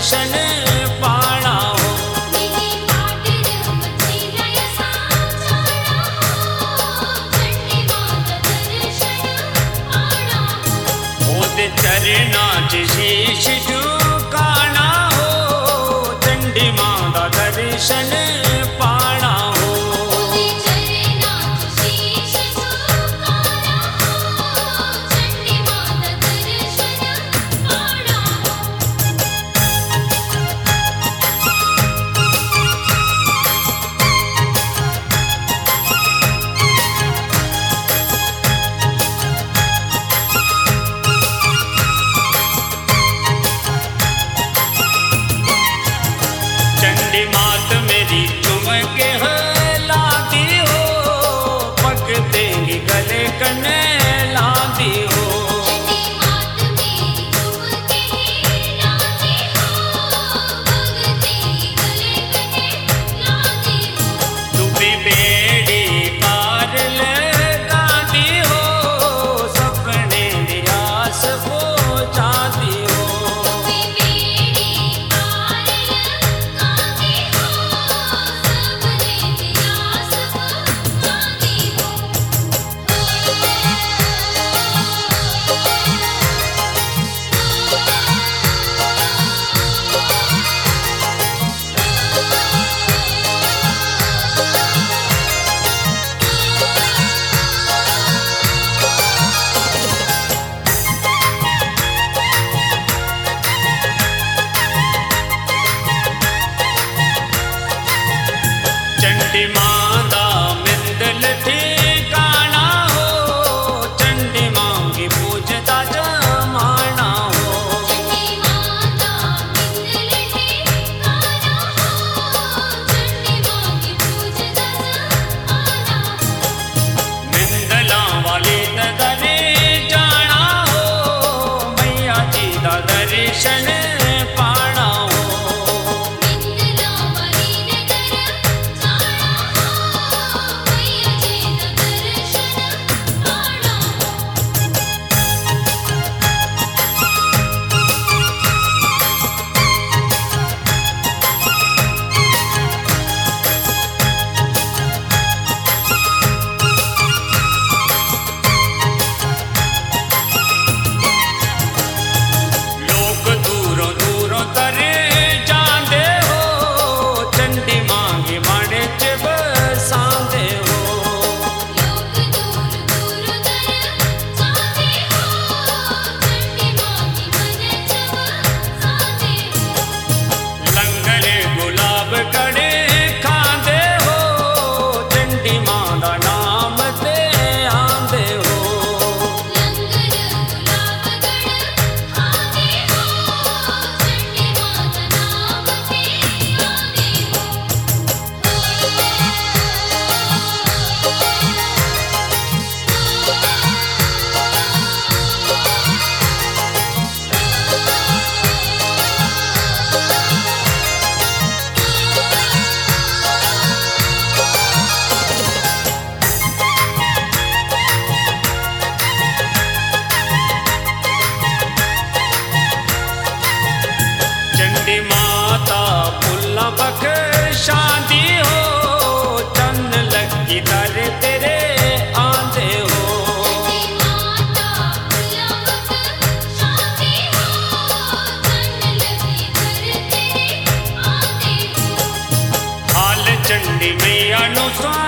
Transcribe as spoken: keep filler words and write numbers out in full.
दर्शन पाना हो। ओदे चरना च शीश झुकाना हो, चंडी मां दा दर्शन पाना हो। चंडी मात मेरी चुमके लाती हो, पग तेरी गले कने लाती हो। तू भी बेड़ी पार लगाती हो, सपने दी आस पहुंचाती हो। चंडी मां दा मिंदल ठिकाना हो, चंडी मां की पूजदा जमाना हो। मिंदला वाली दरे जाना हो, मैया जी दा दर्शन पाना हो। लोग दूरों दूरों तरे जांदे हो, चंडी मां के मन च बसांदे हो। लंगर गुलाब कड़े खांदे हो, चंडी मां दा नाम ते आंदे हो। चंडी माता फुल्ला बख्शांदी हो, चन्न लगी दर तेरे आंदे हो। हाल चंडी मैया नु